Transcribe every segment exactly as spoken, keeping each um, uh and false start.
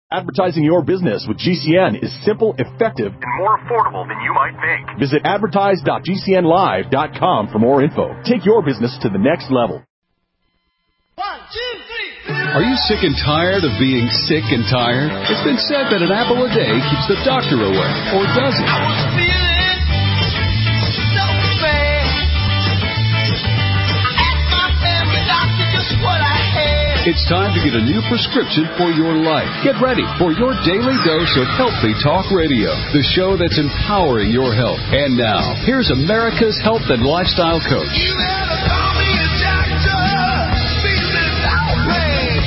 Advertising your business with G C N is simple, effective, and more affordable than you might think. Visit advertise dot g c n live dot com for more info. Take your business to the next level. One, two, three. Are you sick and tired of being sick and tired? It's been said that an apple a day keeps the doctor away, or does it? I was feeling so bad. I asked my family doctor just what I had. It's time to get a new prescription for your life. Get ready for your daily dose of Healthy Talk Radio, the show that's empowering your health. And now, here's America's health and lifestyle coach. You better call me a doctor. Feeling outraged,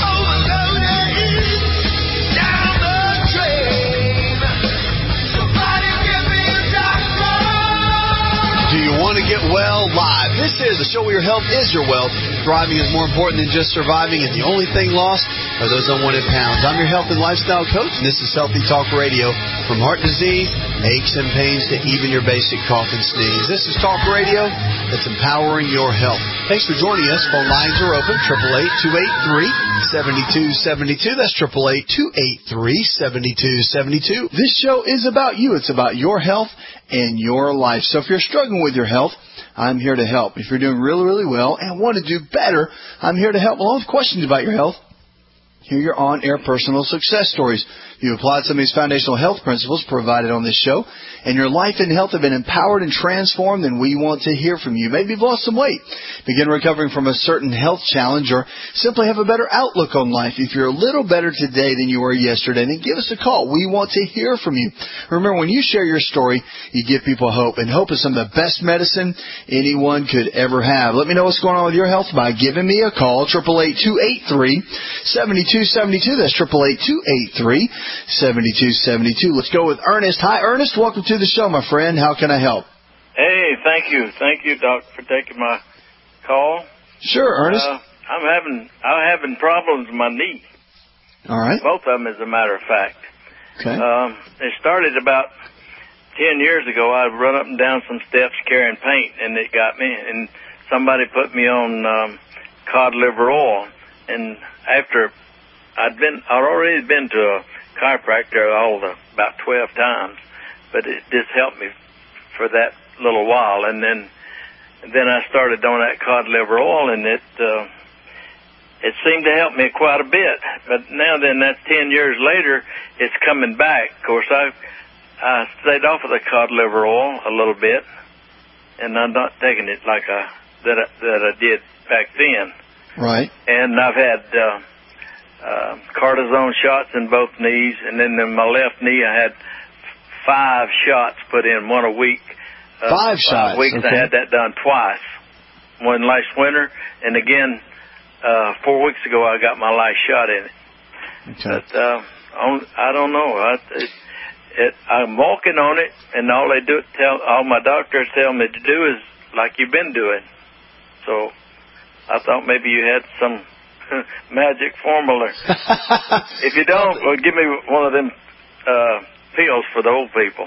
overloaded, down the drain. Somebody give me a doctor. Do you want to get well live? This is the show where your health is your wealth. Thriving is more important than just surviving, and the only thing lost are those unwanted pounds. I'm your health and lifestyle coach, and this is Healthy Talk Radio. From heart disease, aches and pains, to even your basic cough and sneeze. This is Talk Radio that's empowering your health. Thanks for joining us. Phone lines are open, eight eight eight, two eight three, seven two seven two. That's eight eight eight, two eight three, seven two seven two. This show is about you. It's about your health and your life. So if you're struggling with your health, I'm here to help. If you're doing really, really well and want to do better, I'm here to help. Along with questions about your health, hear your on-air personal success stories. You applied some of these foundational health principles provided on this show, and your life and health have been empowered and transformed, then we want to hear from you. Maybe you've lost some weight, begin recovering from a certain health challenge, or simply have a better outlook on life. If you're a little better today than you were yesterday, then give us a call. We want to hear from you. Remember, when you share your story, you give people hope, and hope is some of the best medicine anyone could ever have. Let me know what's going on with your health by giving me a call, eight eight eight, two eight three, seven two seven two. That's eight eight eight, two eight three, seven two seven two. Let's go with Ernest. Hi, Ernest. Welcome to the show, my friend. How can I help? Hey, thank you. Thank you, Doc, for taking my call. Sure, Ernest. Uh, I'm having I'm having problems with my knee. All right. Both of them, as a matter of fact. Okay. Um, it started about ten years ago. I'd run up and down some steps carrying paint, and it got me. And somebody put me on um, cod liver oil. And after I'd been, I'd already been to a chiropractor all the about twelve times, but it just helped me for that little while. And then, and then I started on that cod liver oil, and it uh, it seemed to help me quite a bit. But now then, that's ten years later, it's coming back. Of course, I I stayed off of the cod liver oil a little bit, and I'm not taking it like I that I, that I did back then. Right. And I've had uh, uh, cortisone shots in both knees, and then in my left knee I had five shots put in, one a week. Uh, five shots. Five weeks. Okay. I had that done twice. One last winter, and again uh, four weeks ago I got my last shot in it. Okay. But uh, on, I don't know. I, it, it, I'm walking on it, and all they do, tell all my doctors tell me to do is like you've been doing. So I thought maybe you had some magic formula. If you don't, well, give me one of them uh, pills for the old people.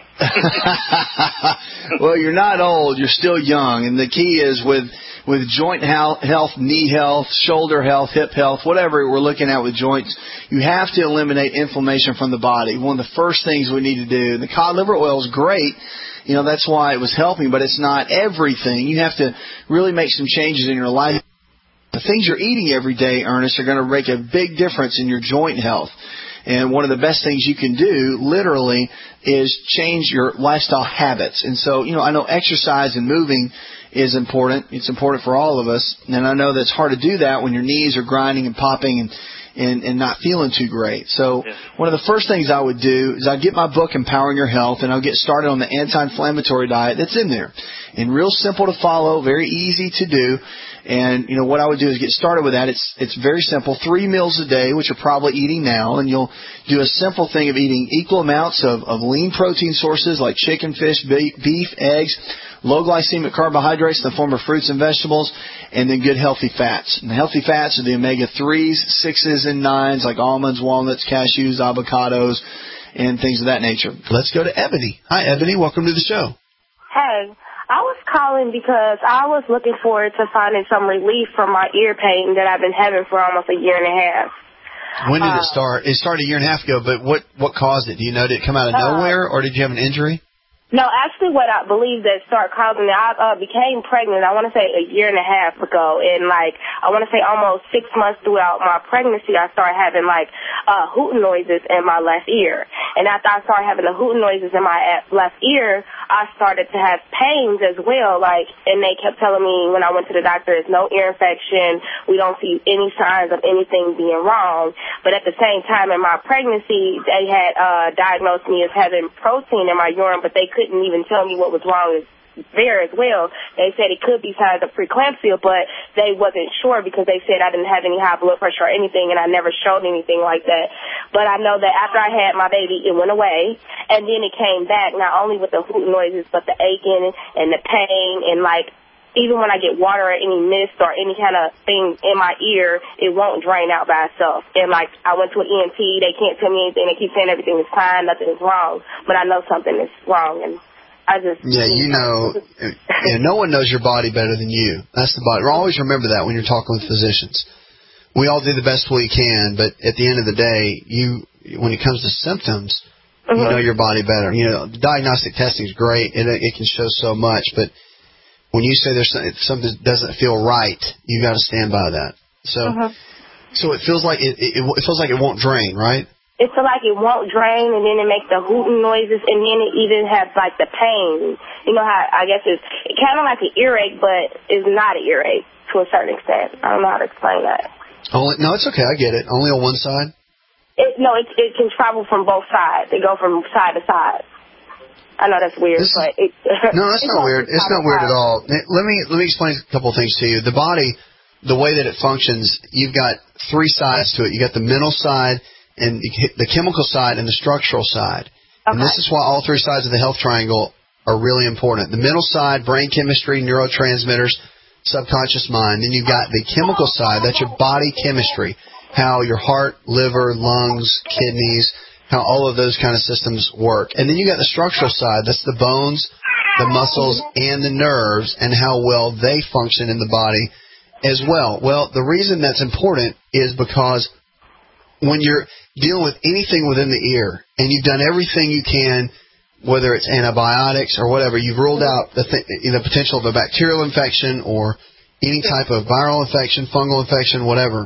Well, you're not old. You're still young. And the key is with with joint health, knee health, shoulder health, hip health, whatever we're looking at with joints, you have to eliminate inflammation from the body. One of the first things we need to do. The cod liver oil is great. You know, that's why it was helping, but it's not everything. You have to really make some changes in your life. The things you're eating every day, Ernest, are going to make a big difference in your joint health. And one of the best things you can do, literally, is change your lifestyle habits. And so, you know, I know exercise and moving is important. It's important for all of us. And I know that it's hard to do that when your knees are grinding and popping and And, and not feeling too great. So yes. One of the first things I would do is I'd get my book, Empowering Your Health, and I'll get started on the anti-inflammatory diet that's in there. And real simple to follow, very easy to do. And, you know, what I would do is get started with that. It's it's very simple. Three meals a day, which you're probably eating now. And you'll do a simple thing of eating equal amounts of, of lean protein sources like chicken, fish, beef, eggs, low glycemic carbohydrates in the form of fruits and vegetables, and then good healthy fats. And the healthy fats are the omega threes, sixes, and nines like almonds, walnuts, cashews, avocados, and things of that nature. Let's go to Ebony. Hi, Ebony. Welcome to the show. Hey, I was calling because I was looking forward to finding some relief from my ear pain that I've been having for almost a year and a half. When did uh, it start? It started a year and a half ago, but what, what caused it? Do you know? Did it come out of nowhere, or did you have an injury? No, actually what I believe that started causing it, I uh, became pregnant, I want to say a year and a half ago, and like, I want to say almost six months throughout my pregnancy, I started having like, uh, hooting noises in my left ear. And after I started having the hooting noises in my left ear, I started to have pains as well, like, and they kept telling me when I went to the doctor, there's no ear infection, we don't see any signs of anything being wrong. But at the same time in my pregnancy, they had, uh, diagnosed me as having protein in my urine, but they couldn't Didn't even tell me what was wrong there as well. They said it could be signs of preeclampsia, but they wasn't sure because they said I didn't have any high blood pressure or anything, and I never showed anything like that. But I know that after I had my baby, it went away, and then it came back, not only with the hooting noises, but the aching and the pain, and like even when I get water or any mist or any kind of thing in my ear, it won't drain out by itself. And, like, I went to an E N T. They can't tell me anything. They keep saying everything is fine, nothing is wrong. But I know something is wrong, and I just... Yeah, you know, yeah, no one knows your body better than you. That's the body. Always remember that when you're talking with physicians. We all do the best we can, but at the end of the day, you, when it comes to symptoms, mm-hmm. you know your body better. You know, diagnostic testing is great. It, it can show so much, but when you say there's something that doesn't feel right, you got to stand by that. So, uh-huh. so it feels like it, it. It feels like it won't drain, right? It feels like it won't drain, and then it makes the hooting noises, and then it even has like the pain. You know how I guess it's it kind of like an earache, but it's not an earache to a certain extent. I don't know how to explain that. Only no, it's okay. I get it. Only on one side. It, no, it it can travel from both sides. It go from side to side. I know that's weird, this but it, no, that's not weird. It's not weird at all. Let me let me explain a couple of things to you. The body, the way that it functions, you've got three sides to it. You got the mental side, and the chemical side, and the structural side. Okay. And this is why all three sides of the health triangle are really important. The mental side, brain chemistry, neurotransmitters, subconscious mind. Then you've got the chemical side. That's your body chemistry, how your heart, liver, lungs, kidneys, how all of those kind of systems work. And then you got the structural side. That's the bones, the muscles, and the nerves, and how well they function in the body as well. Well, the reason that's important is because when you're dealing with anything within the ear, and you've done everything you can, whether it's antibiotics or whatever, you've ruled out the, th- the potential of a bacterial infection or any type of viral infection, fungal infection, whatever,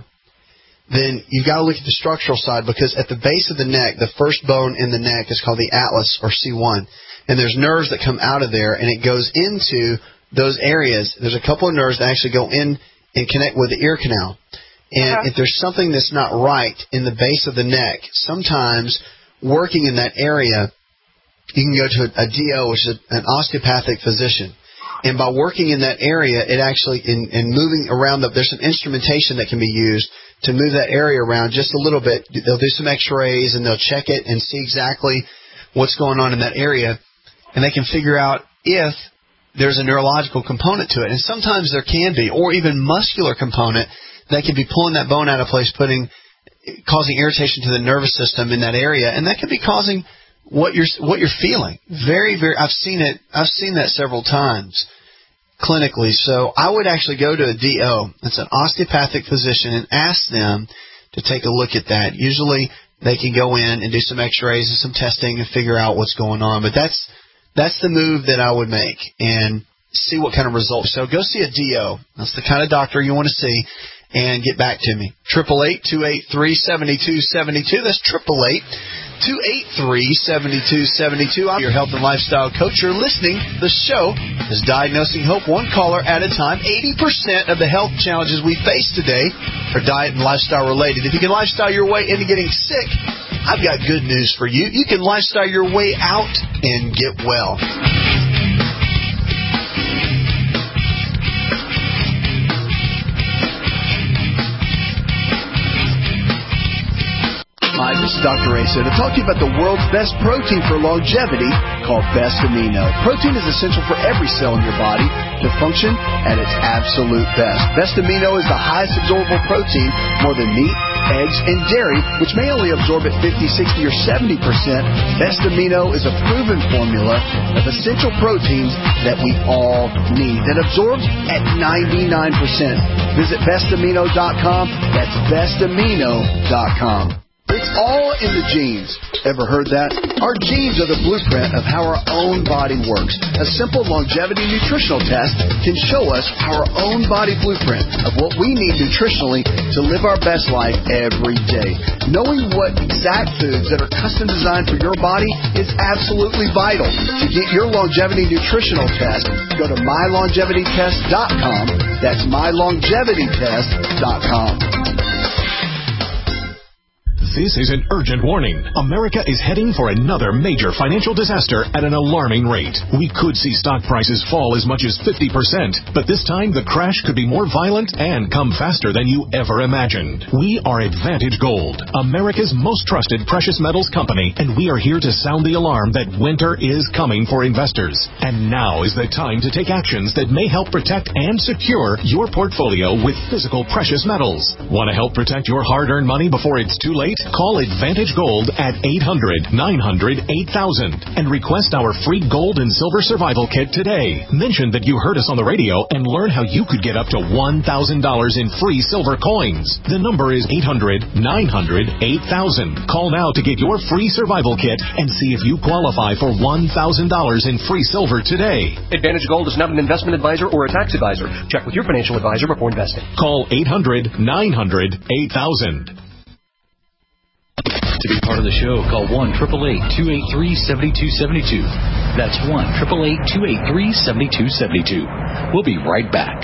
then you've got to look at the structural side, because at the base of the neck, the first bone in the neck is called the atlas, or C one. And there's nerves that come out of there, and it goes into those areas. There's a couple of nerves that actually go in and connect with the ear canal. And uh-huh. if there's something that's not right in the base of the neck, sometimes working in that area, you can go to a, a D O, which is an osteopathic physician. And by working in that area, it actually, in, in moving around, the, there's some instrumentation that can be used to move that area around just a little bit. They'll do some x-rays, and they'll check it and see exactly what's going on in that area. And they can figure out if there's a neurological component to it. And sometimes there can be, or even muscular component that can be pulling that bone out of place, putting, causing irritation to the nervous system in that area. And that could be causing what you're what you're feeling. Very, very. I've seen it. I've seen that several times clinically. So I would actually go to a D O. That's an osteopathic physician, and ask them to take a look at that. Usually they can go in and do some x-rays and some testing and figure out what's going on. But that's that's the move that I would make, and see what kind of results. So go see a D O. That's the kind of doctor you want to see, and get back to me. eight eight eight, two eight three, seven two seven two. That's eight eight eight, two eight three, seven two seven two. I'm your health and lifestyle coach. You're listening. The show is Diagnosing Hope, one caller at a time. eighty percent of the health challenges we face today are diet and lifestyle related. If you can lifestyle your way into getting sick, I've got good news for you. You can lifestyle your way out and get well. Hi, this is Doctor Asa to talk to you about the world's best protein for longevity called Best Amino. Protein is essential for every cell in your body to function at its absolute best. Best Amino is the highest absorbable protein, more than meat, eggs, and dairy, which may only absorb at fifty, sixty, or seventy percent, Best Amino is a proven formula of essential proteins that we all need that absorbs at ninety-nine percent. Visit best amino dot com. That's best amino dot com. It's all in the genes. Ever heard that? Our genes are the blueprint of how our own body works. A simple longevity nutritional test can show us our own body blueprint of what we need nutritionally to live our best life every day. Knowing what exact foods that are custom designed for your body is absolutely vital. To get your longevity nutritional test, go to my longevity test dot com. That's my longevity test dot com. This is an urgent warning. America is heading for another major financial disaster at an alarming rate. We could see stock prices fall as much as fifty percent, but this time the crash could be more violent and come faster than you ever imagined. We are Advantage Gold, America's most trusted precious metals company, and we are here to sound the alarm that winter is coming for investors. And now is the time to take actions that may help protect and secure your portfolio with physical precious metals. Want to help protect your hard-earned money before it's too late? Call Advantage Gold at eight hundred, nine hundred, eight thousand and request our free gold and silver survival kit today. Mention that you heard us on the radio and learn how you could get up to one thousand dollars in free silver coins. The number is eight hundred, nine hundred, eight thousand. Call now to get your free survival kit and see if you qualify for one thousand dollars in free silver today. Advantage Gold is not an investment advisor or a tax advisor. Check with your financial advisor before investing. Call eight hundred, nine hundred, eight thousand. To be part of the show, call one eight eight eight, two eight three, seven two seven two. That's one eight eight eight, two eight three, seven two seven two. We'll be right back.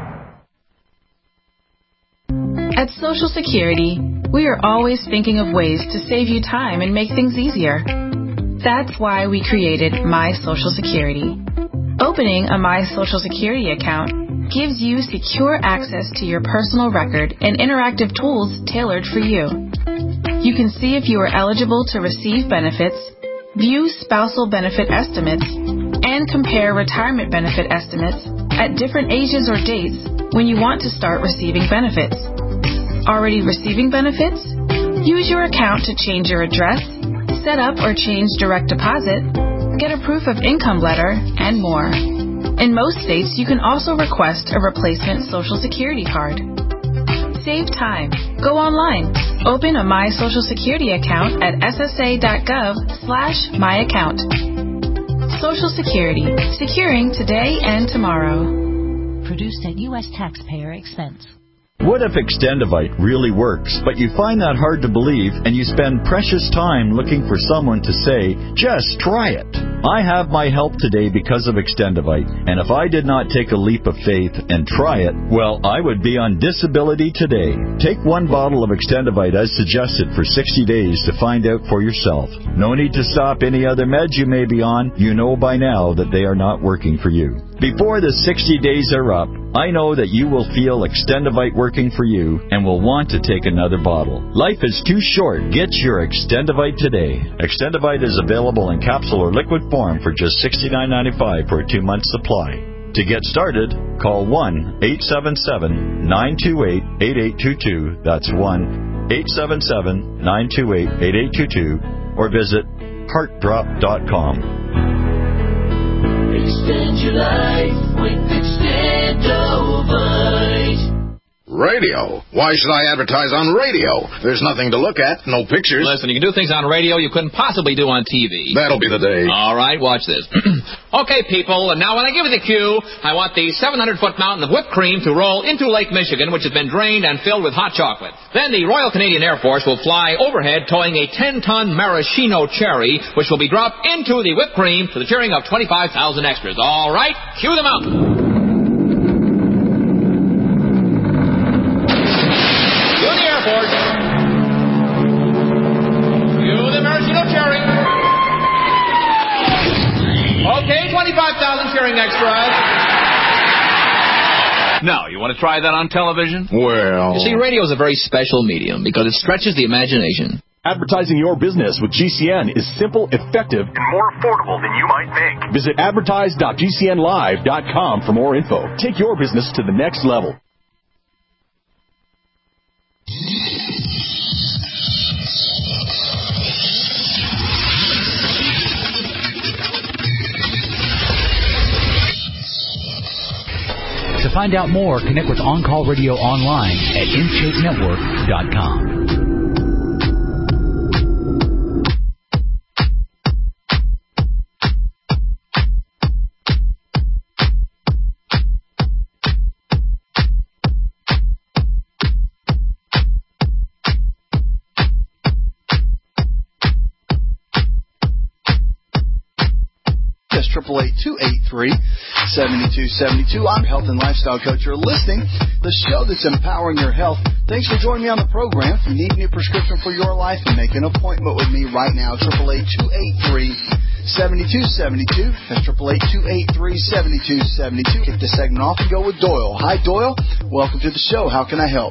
At Social Security, we are always thinking of ways to save you time and make things easier. That's why we created My Social Security. Opening a My Social Security account gives you secure access to your personal record and interactive tools tailored for you. You can see if you are eligible to receive benefits, view spousal benefit estimates, and compare retirement benefit estimates at different ages or dates when you want to start receiving benefits. Already receiving benefits? Use your account to change your address, set up or change direct deposit, get a proof of income letter, and more. In most states, you can also request a replacement Social Security card. Save time. Go online. Open a My Social Security account at ssa.gov slash my account. Social Security. Securing today and tomorrow. Produced at U S taxpayer expense. What if Extendivite really works, but you find that hard to believe and you spend precious time looking for someone to say, just try it? I have my help today because of Extendivite, and if I did not take a leap of faith and try it, well, I would be on disability today. Take one bottle of Extendivite as suggested for sixty days to find out for yourself. No need to stop any other meds you may be on. You know by now that they are not working for you. Before the sixty days are up, I know that you will feel Extendivite working for you and will want to take another bottle. Life is too short. Get your Extendivite today. Extendivite is available in capsule or liquid form for just sixty-nine ninety-five for a two-month supply. To get started, call one eight seven seven, nine two eight, eight eight two two. That's one eight seven seven, nine two eight, eight eight two two. Or visit heart drop dot com. Extend your life with Extendovite. Radio? Why should I advertise on radio? There's nothing to look at, no pictures. Listen, you can do things on radio you couldn't possibly do on T V. That'll be the day. All right, watch this. Okay, people, and now when I give you the cue, I want the seven hundred foot mountain of whipped cream to roll into Lake Michigan, which has been drained and filled with hot chocolate. Then the Royal Canadian Air Force will fly overhead towing a ten ton maraschino cherry, which will be dropped into the whipped cream to the cheering of twenty-five thousand extras. All right, cue the mountain. Okay, twenty-five thousand cheering extras. Now, you want to try that on television? Well... You see, radio is a very special medium because it stretches the imagination. Advertising your business with G C N is simple, effective, and more affordable than you might think. Visit advertise dot G C N live dot com for more info. Take your business to the next level. find out more, connect with On Call Radio online at in shape network dot com. triple eight, two eight three, seven two seven two. I'm Health and Lifestyle Coach. You're listening to the show that's empowering your health. Thanks for joining me on the program. If you need a new prescription for your life, make an appointment with me right now. triple eight, two eight three, seven two seven two. That's triple eight, two eight three, seven two seven two. Kick the segment off and go with Doyle. Hi, Doyle. Welcome to the show. How can I help?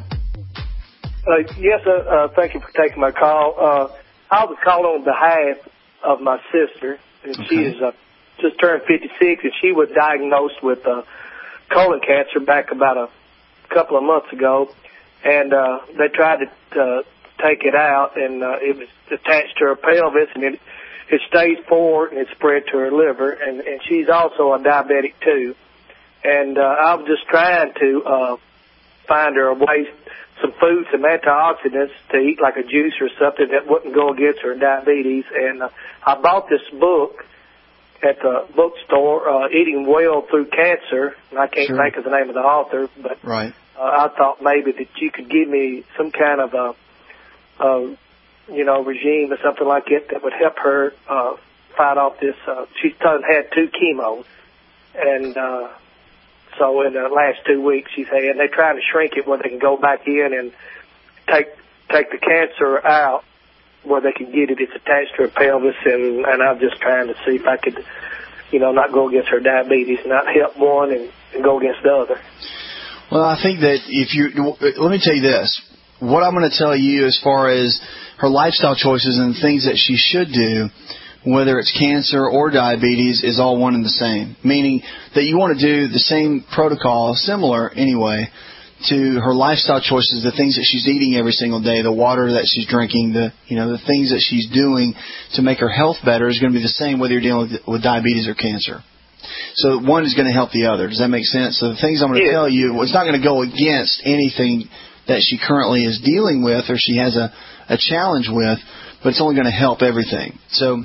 Uh, yes, uh, uh, thank you for taking my call. Uh, I was calling on behalf of my sister, and okay. she is uh, just turned fifty-six, and she was diagnosed with uh, colon cancer back about a couple of months ago, and uh, they tried to uh, take it out, and uh, it was attached to her pelvis, and it, it stage four, and it spread to her liver, and, and she's also a diabetic too. And uh, I was just trying to uh, find her a way, some food, some antioxidants to eat, like a juice or something that wouldn't go against her diabetes. And uh, I bought this book at the bookstore, uh, Eating Well Through Cancer, and I can't sure. think of the name of the author, but right. uh, I thought maybe that you could give me some kind of a, a you know, regime or something like it that would help her uh, fight off this. Uh, she's done, had two chemos, and uh, so in the last two weeks she's had, and they're trying to shrink it where they can go back in and take take the cancer out, where they can get it. It's attached to her pelvis, and, and I'm just trying to see if I could, you know, not go against her diabetes, not help one and, and go against the other. Well, I think that if you, let me tell you this, what I'm going to tell you as far as her lifestyle choices and things that she should do, whether it's cancer or diabetes, is all one and the same. Meaning that you want to do the same protocol, similar anyway, to her lifestyle choices, the things that she's eating every single day, the water that she's drinking, the you know the things that she's doing to make her health better is going to be the same whether you're dealing with, with diabetes or cancer. So one is going to help the other. Does that make sense? So the things I'm going to yeah. tell you, it's not going to go against anything that she currently is dealing with or she has a, a challenge with, but it's only going to help everything. So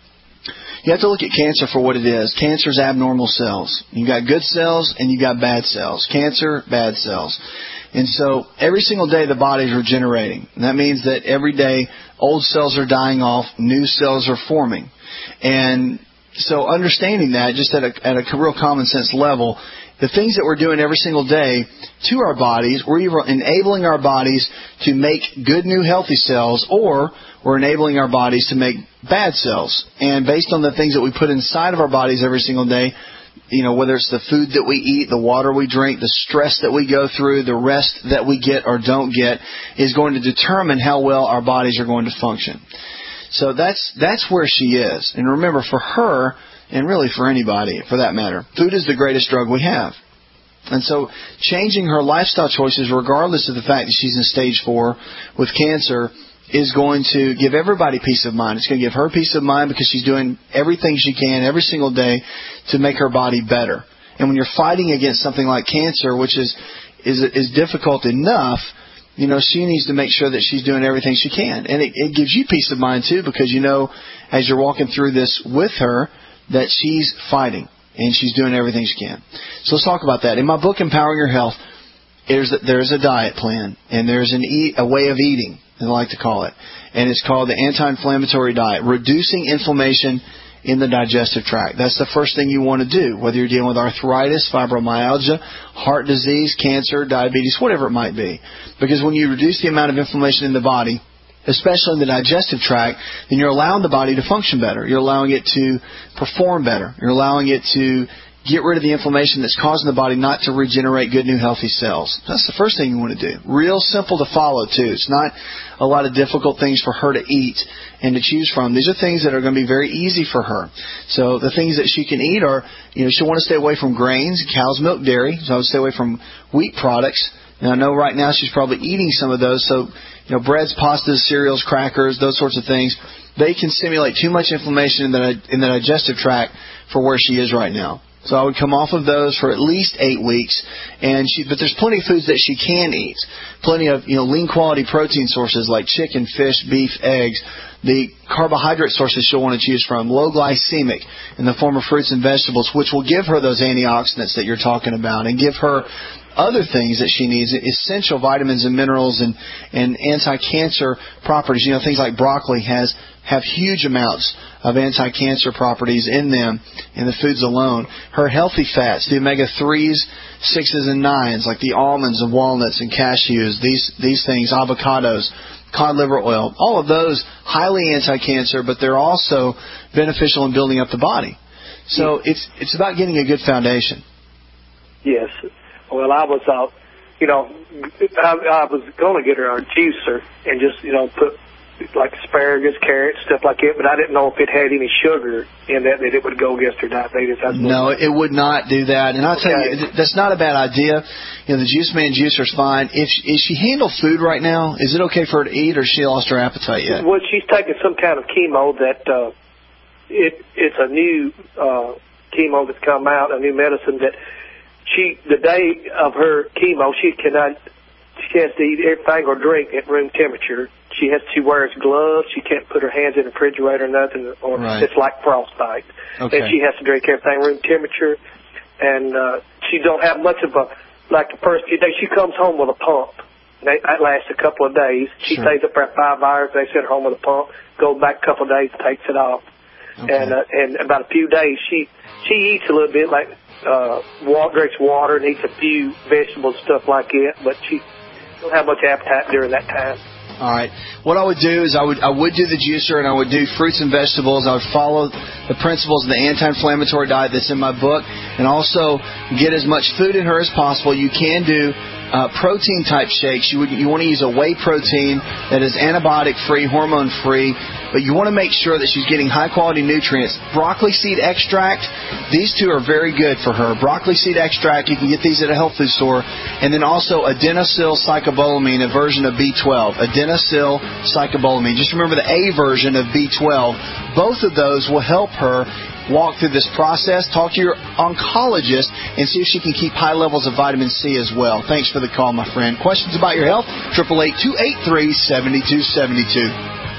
you have to look at cancer for what it is. Cancer is abnormal cells. You've got good cells and you've got bad cells. Cancer, bad cells. And so every single day the body is regenerating. And that means that every day old cells are dying off, new cells are forming. And so understanding that just at a, at a real common sense level, the things that we're doing every single day to our bodies, we're either enabling our bodies to make good new healthy cells, or we're enabling our bodies to make bad cells. And based on the things that we put inside of our bodies every single day, you know, whether it's the food that we eat, the water we drink, the stress that we go through, the rest that we get or don't get, is going to determine how well our bodies are going to function. So that's that's where she is. And remember, for her, and really for anybody, for that matter, food is the greatest drug we have. And so changing her lifestyle choices, regardless of the fact that she's in stage four with cancer, is going to give everybody peace of mind. It's going to give her peace of mind because she's doing everything she can every single day to make her body better. And when you're fighting against something like cancer, which is is, is difficult enough, you know, she needs to make sure that she's doing everything she can. And it, it gives you peace of mind, too, because you know, as you're walking through this with her, that she's fighting and she's doing everything she can. So let's talk about that. In my book, Empowering Your Health, there's a, there's a diet plan, and there's an eat, a way of eating, as I like to call it. And it's called the anti-inflammatory diet, reducing inflammation in the digestive tract. That's the first thing you want to do, whether you're dealing with arthritis, fibromyalgia, heart disease, cancer, diabetes, whatever it might be. Because when you reduce the amount of inflammation in the body, especially in the digestive tract, then you're allowing the body to function better. You're allowing it to perform better. You're allowing it to get rid of the inflammation that's causing the body not to regenerate good, new, healthy cells. That's the first thing you want to do. Real simple to follow, too. It's not a lot of difficult things for her to eat and to choose from. These are things that are going to be very easy for her. So the things that she can eat are, you know, she'll want to stay away from grains, cow's milk, dairy. So I would stay away from wheat products. And I know right now she's probably eating some of those. So, you know, breads, pastas, cereals, crackers, those sorts of things, they can stimulate too much inflammation in the, in the digestive tract for where she is right now. So I would come off of those for at least eight weeks. And she, but there's plenty of foods that she can eat. Plenty of, you know, lean quality protein sources like chicken, fish, beef, eggs. The carbohydrate sources she'll want to choose from, low glycemic in the form of fruits and vegetables, which will give her those antioxidants that you're talking about and give her other things that she needs, essential vitamins and minerals and, and anti-cancer properties. You know, things like broccoli has have huge amounts of anti-cancer properties in them in the foods alone. Her healthy fats, the omega threes, sixes, and nines, like the almonds and walnuts and cashews, these these things, avocados, cod liver oil, all of those highly anti-cancer, but they're also beneficial in building up the body. So it's it's about getting a good foundation. Yes. Well, I was, uh, you know, I, I was going to get her a juicer and just, you know, put like asparagus, carrots, stuff like that, but I didn't know if it had any sugar in that that it would go against her diabetes. That's no, it would not do that. And I'll tell okay. you, that's not a bad idea. You know, the Juice Man juicer's fine. If is she handle food right now? Is it okay for her to eat, or has she lost her appetite yet? Well, she's taking some kind of chemo that uh, it it's a new uh, chemo that's come out, a new medicine that she the day of her chemo she cannot she has to eat everything or drink at room temperature. She has to wear gloves. She can't put her hands in the refrigerator or nothing, or right. It's like frostbite. Okay. And she has to drink everything room temperature. And uh, she don't have much of a, like the first few days, she comes home with a pump. That lasts a couple of days. She sure. stays up there five hours. They send her home with a pump. Goes back a couple of days, takes it off. Okay. And uh, and about a few days, she she eats a little bit, like uh, water, drinks water, and eats a few vegetables, stuff like that. But she don't have much appetite during that time. All right. What I would do is I would I would do the juicer, and I would do fruits and vegetables. I would follow the principles of the anti-inflammatory diet that's in my book, and also get as much food in her as possible. You can do uh, protein-type shakes. You would you want to use a whey protein that is antibiotic-free, hormone-free, but you want to make sure that she's getting high-quality nutrients. Broccoli seed extract, these two are very good for her. Broccoli seed extract, you can get these at a health food store, and then also adenosyl cyclobolamine, a version of B twelve. Adenosyl cyclobolamine. Just remember the A version of B twelve. Both of those will help her walk through this process. Talk to your oncologist and see if she can keep high levels of vitamin C as well. Thanks for the call, my friend. Questions about your health? eight eight eight, two eight three, seven two seven two.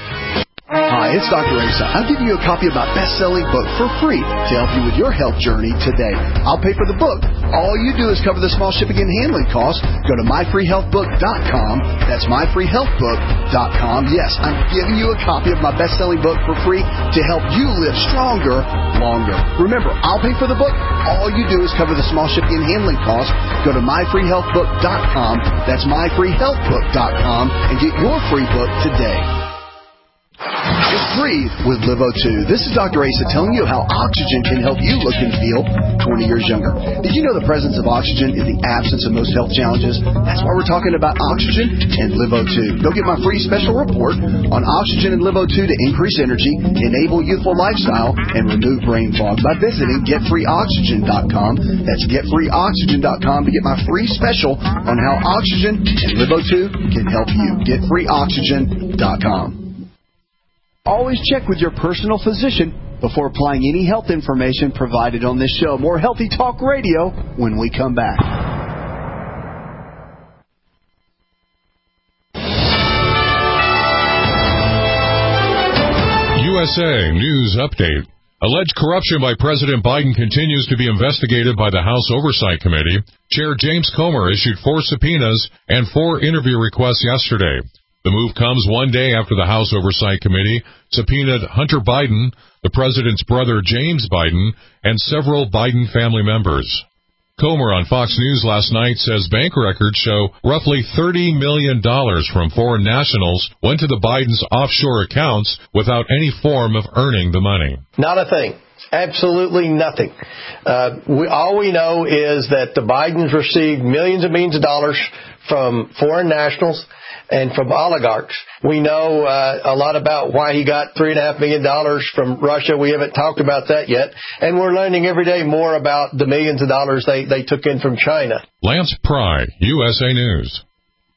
Hi, it's Doctor Asa. I'm giving you a copy of my best-selling book for free to help you with your health journey today. I'll pay for the book. All you do is cover the small shipping and handling costs. Go to my free health book dot com. That's my free health book dot com. Yes, I'm giving you a copy of my best-selling book for free to help you live stronger, longer. Remember, I'll pay for the book. All you do is cover the small shipping and handling costs. Go to my free health book dot com. That's my free health book dot com and get your free book today. Just breathe with Live O two. This is Doctor Asa telling you how oxygen can help you look and feel twenty years younger. Did you know the presence of oxygen is the absence of most health challenges? That's why we're talking about oxygen and Live O two. Go get my free special report on oxygen and Live O two to increase energy, enable youthful lifestyle, and remove brain fog by visiting get free oxygen dot com. That's get free oxygen dot com to get my free special on how oxygen and Live O two can help you. get free oxygen dot com. Always check with your personal physician before applying any health information provided on this show. More Healthy Talk Radio when we come back. U S A News Update. Alleged corruption by President Biden continues to be investigated by the House Oversight Committee. Chair James Comer issued four subpoenas and four interview requests yesterday. The move comes one day after the House Oversight Committee subpoenaed Hunter Biden, the president's brother James Biden, and several Biden family members. Comer on Fox News last night says bank records show roughly thirty million dollars from foreign nationals went to the Bidens' offshore accounts without any form of earning the money. Not a thing. Absolutely nothing. Uh, we, all we know is that the Bidens received millions and millions of dollars from foreign nationals and from oligarchs. We know uh, a lot about why he got three and a half million dollars from Russia. We haven't talked about that yet. And we're learning every day more about the millions of dollars they, they took in from China. Lance Pry, U S A News.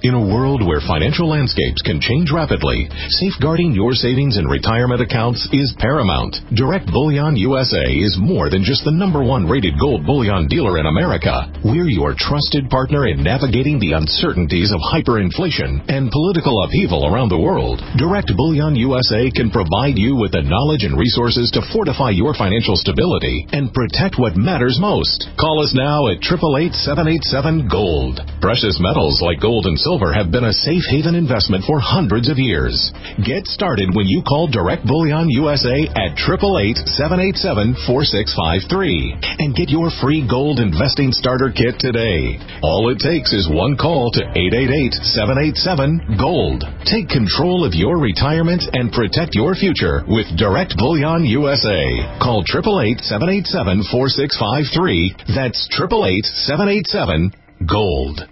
In a world where financial landscapes can change rapidly, safeguarding your savings and retirement accounts is paramount. Direct Bullion U S A is more than just the number one rated gold bullion dealer in America. We're your trusted partner in navigating the uncertainties of hyperinflation and political upheaval around the world. Direct Bullion U S A can provide you with the knowledge and resources to fortify your financial stability and protect what matters most. Call us now at eight eight eight, seven eight seven, GOLD. Precious metals like gold and silver have been a safe haven investment for hundreds of years. Get started when you call Direct Bullion U S A at eight eight eight, seven eight seven, four six five three and get your free gold investing starter kit today. All it takes is one call to eight eight eight, seven eight seven, GOLD. Take control of your retirement and protect your future with Direct Bullion U S A. Call eight eight eight, seven eight seven, four six five three. That's eight eight eight, seven eight seven, GOLD.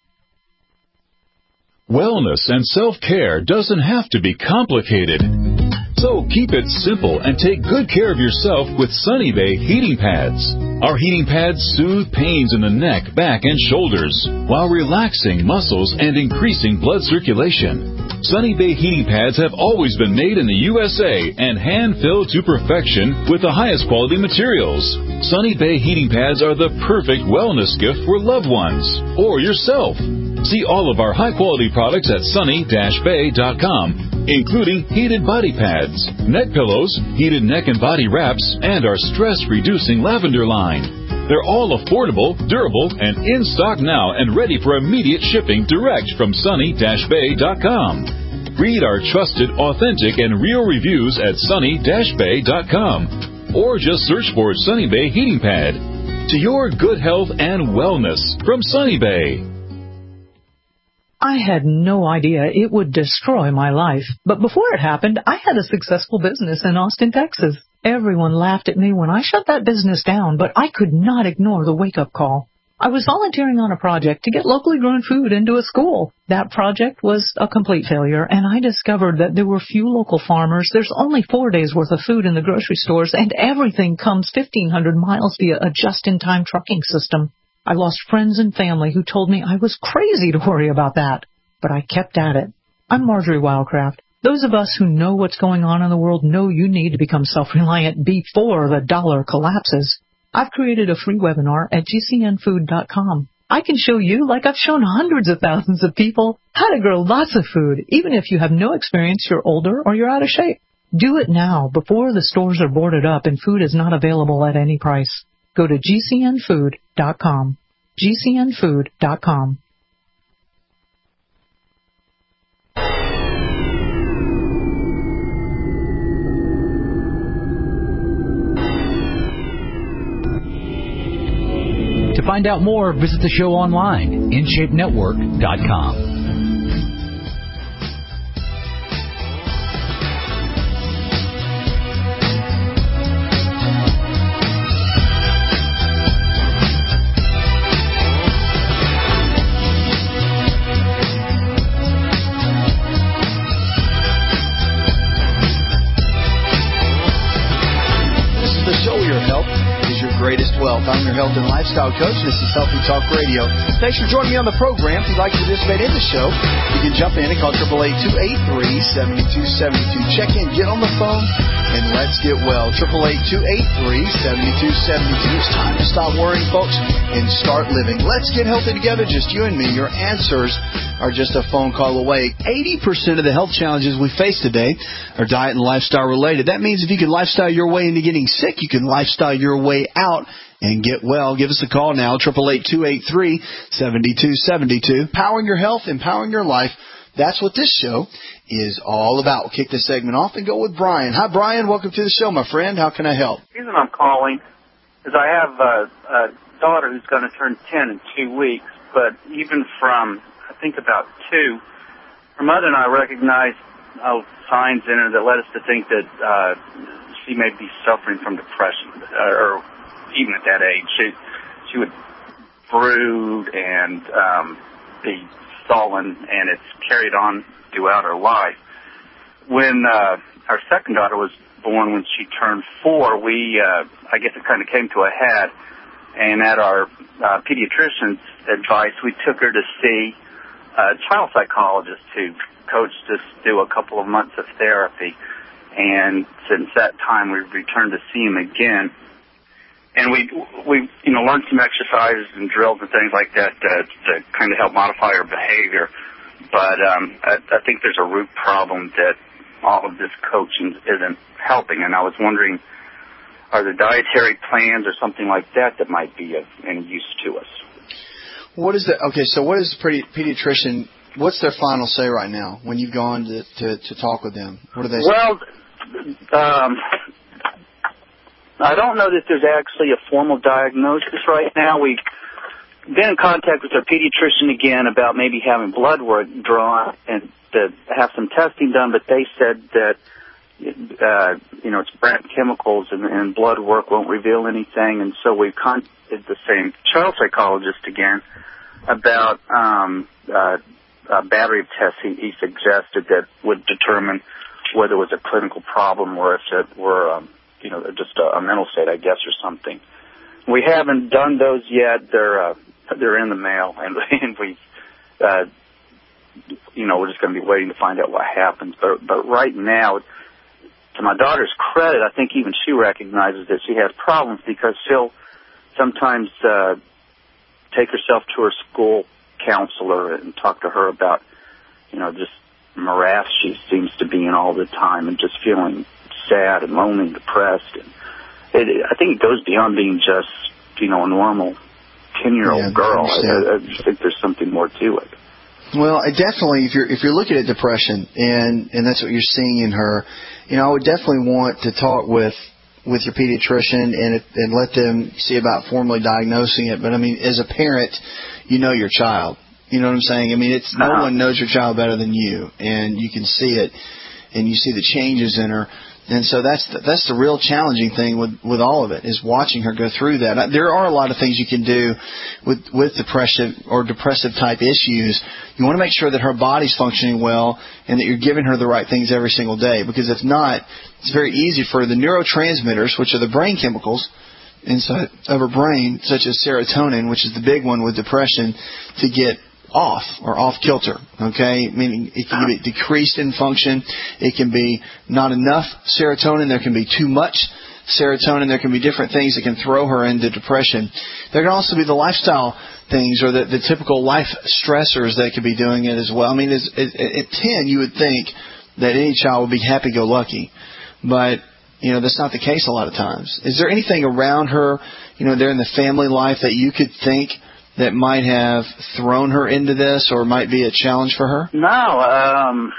Wellness and self-care doesn't have to be complicated. So keep it simple and take good care of yourself with Sunny Bay heating pads. Our heating pads soothe pains in the neck, back, and shoulders while relaxing muscles and increasing blood circulation. Sunny Bay heating pads have always been made in the U S A and hand-filled to perfection with the highest quality materials. Sunny Bay heating pads are the perfect wellness gift for loved ones or yourself. See all of our high-quality products at sunny dash bay dot com, including heated body pads, neck pillows, heated neck and body wraps, and our stress-reducing lavender line. They're all affordable, durable, and in stock now and ready for immediate shipping direct from sunny dash bay dot com. Read our trusted, authentic, and real reviews at sunny dash bay dot com or just search for Sunny Bay Heating Pad. To your good health and wellness from Sunny Bay. I had no idea it would destroy my life. But before it happened, I had a successful business in Austin, Texas. Everyone laughed at me when I shut that business down, but I could not ignore the wake-up call. I was volunteering on a project to get locally grown food into a school. That project was a complete failure, and I discovered that there were few local farmers. There's only four days' worth of food in the grocery stores, and everything comes fifteen hundred miles via a just-in-time trucking system. I lost friends and family who told me I was crazy to worry about that, but I kept at it. I'm Marjorie Wildcraft. Those of us who know what's going on in the world know you need to become self-reliant before the dollar collapses. I've created a free webinar at G C N food dot com. I can show you, like I've shown hundreds of thousands of people, how to grow lots of food, even if you have no experience, you're older, or you're out of shape. Do it now, before the stores are boarded up and food is not available at any price. Go to G C N food dot com. G C N food dot com. To find out more, visit the show online, in shape network dot com. Greatest wealth. I'm your health and lifestyle coach. This is Healthy Talk Radio. Thanks for joining me on the program. If you'd like to participate in the show, you can jump in and call eight eight eight, two eight three, seven two seven two. Check in, get on the phone, and let's get well. eight eight eight, two eight three, seven two seven two. It's time to stop worrying, folks, and start living. Let's get healthy together, just you and me. Your answers are just a phone call away. eighty percent of the health challenges we face today are diet and lifestyle related. That means if you can lifestyle your way into getting sick, you can lifestyle your way out and get well. Give us a call now, eight eight eight, two eight three, seven two seven two. Powering your health, empowering your life. That's what this show is all about. We'll kick this segment off and go with Brian. Hi, Brian. Welcome to the show, my friend. How can I help? The reason I'm calling is I have a, a daughter who's going to turn ten in two weeks, but even from, I think, about two, her mother and I recognized oh, signs in her that led us to think that uh, she may be suffering from depression, or even at that age. She, she would brood and um, be sullen, and it's carried on throughout her life. When uh, our second daughter was born, when she turned four, we, uh, I guess it kind of came to a head, and at our uh, pediatrician's advice, we took her to see a child psychologist who coached us through a couple of months of therapy. And since that time, we've returned to see him again. And we, we, you know, learned some exercises and drills and things like that to, to kind of help modify our behavior. But um, I, I think there's a root problem that all of this coaching isn't helping. And I was wondering, are there dietary plans or something like that that might be of any use to us? What is the okay? So what is the pediatrician? What's their final say right now when you've gone to to, to talk with them? What do they say? Well, um, I don't know that there's actually a formal diagnosis right now. We've been in contact with our pediatrician again about maybe having blood work drawn and to have some testing done, but they said that uh, you know it's brand chemicals and, and blood work won't reveal anything, and so we contacted the same child psychologist again about um, uh, a battery of tests he, he suggested that would determine whether it was a clinical problem or if it were, um, you know, just a, a mental state, I guess, or something. We haven't done those yet. They're uh, they're in the mail, and, and we, uh, you know, we're just going to be waiting to find out what happens. But but right now, to my daughter's credit, I think even she recognizes that she has problems because she'll sometimes uh, take herself to her school counselor and talk to her about, you know, just morass she seems to be in all the time and just feeling sad and lonely and depressed. And it, I think it goes beyond being just, you know, a normal ten-year-old yeah, girl. I, I just think there's something more to it. Well, I definitely, if you're if you're looking at depression and and that's what you're seeing in her, you know, I would definitely want to talk with with your pediatrician and and let them see about formally diagnosing it. But I mean, as a parent, you know your child. You know what I'm saying? I mean, it's no uh-huh. one knows your child better than you, and you can see it, and you see the changes in her. And so that's the, that's the real challenging thing with, with all of it is watching her go through that. There are a lot of things you can do with with depression or depressive type issues. You want to make sure that her body's functioning well and that you're giving her the right things every single day. Because if not, it's very easy for the neurotransmitters, which are the brain chemicals inside of her brain, such as serotonin, which is the big one with depression, to get off or off kilter, okay? Meaning it can be decreased in function. It can be not enough serotonin. There can be too much serotonin. There can be different things that can throw her into depression. There can also be the lifestyle things or the, the typical life stressors that could be doing it as well. I mean, as, at, at ten, you would think that any child would be happy-go-lucky, but you know, that's not the case a lot of times. Is there anything around her, you know, there in the family life that you could think that might have thrown her into this or might be a challenge for her? No, um,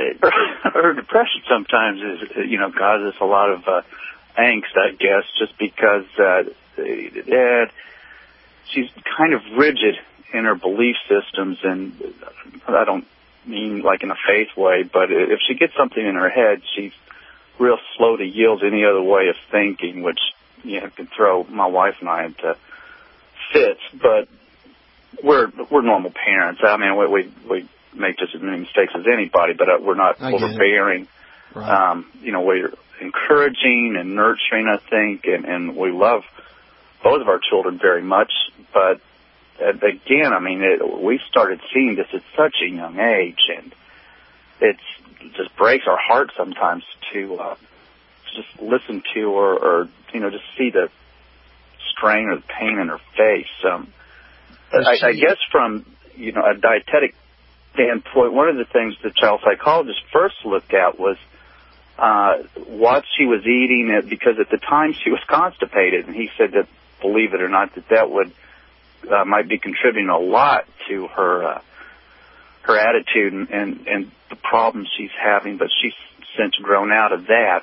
her depression sometimes is, you know, causes a lot of uh, angst, I guess, just because uh, Dad, she's kind of rigid in her belief systems, and I don't mean like in a faith way, but if she gets something in her head, she's real slow to yield to any other way of thinking, which, you know, can throw my wife and I into fits, but We're we're normal parents. I mean, we we, we make just as many mistakes as anybody, but uh, we're not overbearing. Right. Um, you know, we're encouraging and nurturing, I think, and, and we love both of our children very much. But uh, again, I mean, it, we started seeing this at such a young age, and it's, it just breaks our heart sometimes to uh, just listen to or, or you know just see the strain or the pain in her face. Um, I, I guess from, you know, a dietetic standpoint, one of the things the child psychologist first looked at was uh, what she was eating, because at the time she was constipated, and he said that, believe it or not, that that would uh, might be contributing a lot to her uh, her attitude and, and, and the problems she's having, but she's since grown out of that,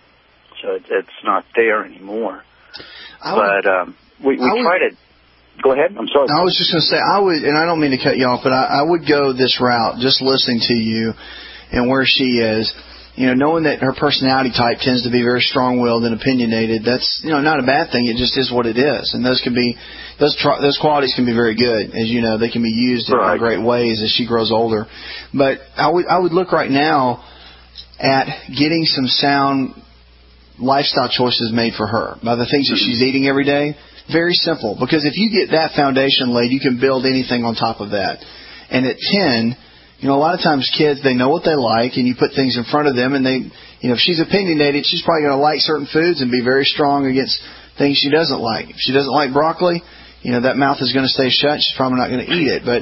so it, it's not there anymore. I would, but um, we, we I try would, to... Go ahead. I'm sorry. I was just going to say, I would, and I don't mean to cut you off, but I, I would go this route, just listening to you and where she is. You know, knowing that her personality type tends to be very strong-willed and opinionated, that's, you know, not a bad thing. It just is what it is. And those can be, those tr- those qualities can be very good. As you know, they can be used in, right. in great ways as she grows older. But I would, I would look right now at getting some sound lifestyle choices made for her by the things that she's eating every day. Very simple, because if you get that foundation laid, you can build anything on top of that. And at ten, you know, a lot of times kids, they know what they like, and you put things in front of them, and they, you know, if she's opinionated, she's probably going to like certain foods and be very strong against things she doesn't like. If she doesn't like broccoli, you know, that mouth is going to stay shut. She's probably not going to eat it. But